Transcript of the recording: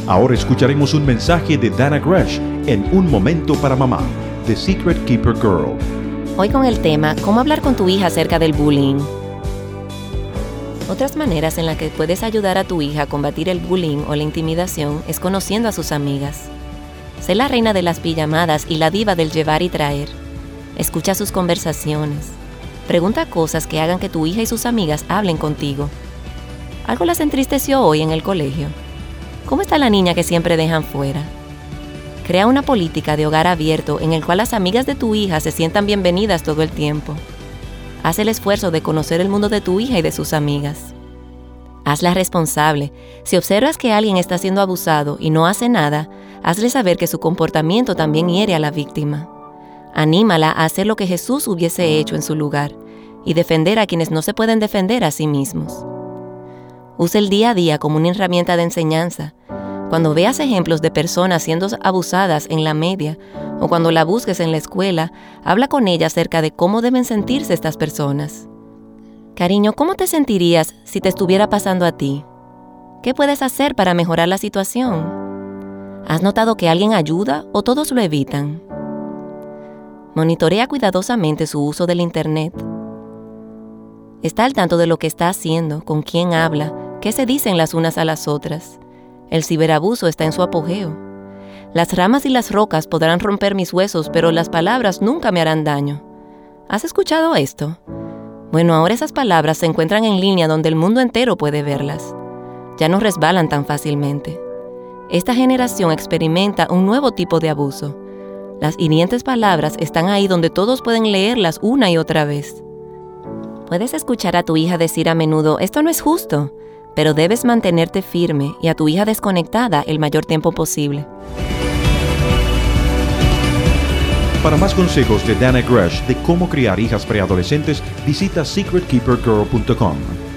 Ahora escucharemos un mensaje de Dana Gresh en Un Momento para Mamá, The Secret Keeper Girl. Hoy con el tema, ¿cómo hablar con tu hija acerca del bullying? Otras maneras en las que puedes ayudar a tu hija a combatir el bullying o la intimidación es conociendo a sus amigas. Sé la reina de las pijamadas y la diva del llevar y traer. Escucha sus conversaciones. Pregunta cosas que hagan que tu hija y sus amigas hablen contigo. ¿Algo las entristeció hoy en el colegio? ¿Cómo está la niña que siempre dejan fuera? Crea una política de hogar abierto en el cual las amigas de tu hija se sientan bienvenidas todo el tiempo. Haz el esfuerzo de conocer el mundo de tu hija y de sus amigas. Hazla responsable. Si observas que alguien está siendo abusado y no hace nada, hazle saber que su comportamiento también hiere a la víctima. Anímala a hacer lo que Jesús hubiese hecho en su lugar y defender a quienes no se pueden defender a sí mismos. Usa el día a día como una herramienta de enseñanza. Cuando veas ejemplos de personas siendo abusadas en la media o cuando la busques en la escuela, habla con ella acerca de cómo deben sentirse estas personas. Cariño, ¿cómo te sentirías si te estuviera pasando a ti? ¿Qué puedes hacer para mejorar la situación? ¿Has notado que alguien ayuda o todos lo evitan? Monitorea cuidadosamente su uso del Internet. Está al tanto de lo que está haciendo, con quién habla, qué se dicen las unas a las otras. El ciberabuso está en su apogeo. Las ramas y las rocas podrán romper mis huesos, pero las palabras nunca me harán daño. ¿Has escuchado esto? Bueno, ahora esas palabras se encuentran en línea donde el mundo entero puede verlas. Ya no resbalan tan fácilmente. Esta generación experimenta un nuevo tipo de abuso. Las hirientes palabras están ahí donde todos pueden leerlas una y otra vez. Puedes escuchar a tu hija decir a menudo, esto no es justo, pero debes mantenerte firme y a tu hija desconectada el mayor tiempo posible. Para más consejos de Dana Gresh de cómo criar hijas preadolescentes, visita secretkeepergirl.com.